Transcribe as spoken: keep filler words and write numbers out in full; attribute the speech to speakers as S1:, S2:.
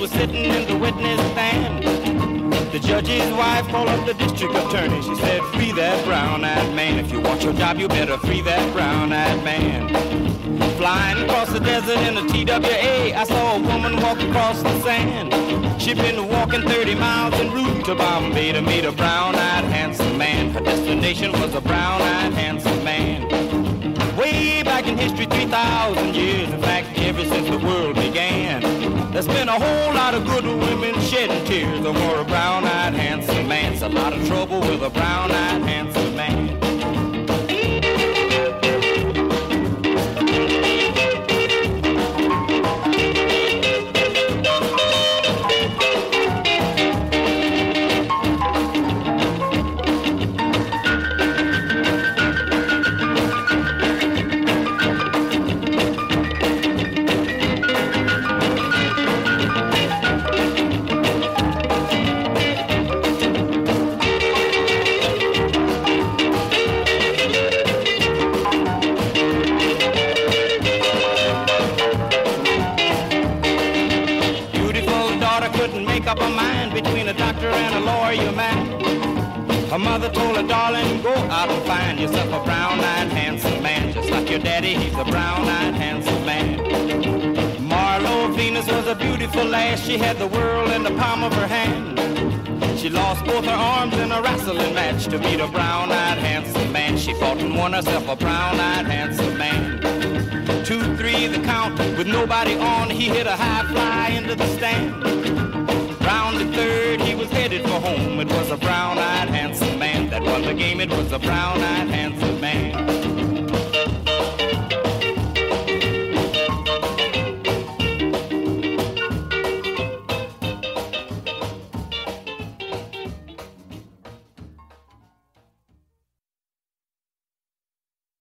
S1: was sitting in the witness stand. The judge's wife called up the district attorney. She said, free that brown-eyed man. If you want your job, you better free that brown-eyed man. Flying across the desert in a T W A, I saw a woman walk across the sand. She'd been walking thirty miles en route to Bombay to meet a brown-eyed handsome man. Her destination was a brown-eyed handsome man. Way back in history, three thousand years, in fact, ever since the world began, there's been a whole lot of good women shedding tears over a brown-eyed handsome man. It's a lot of trouble with a brown-eyed handsome man. Up a mind between a doctor and a lawyer man. Her mother told her, darling, go out and find yourself a brown-eyed handsome man. Just like your daddy, he's a brown-eyed handsome man. Marlo Venus was a beautiful lass. She had the world in the palm of her hand. She lost both her arms in a wrestling match to meet a brown-eyed handsome man. She fought and won herself a brown-eyed handsome man. Two, three, the count, with nobody on, he hit a high fly into the stand. Round the third, he was headed for home. It was a brown-eyed handsome man that won the game. It was a brown-eyed handsome man.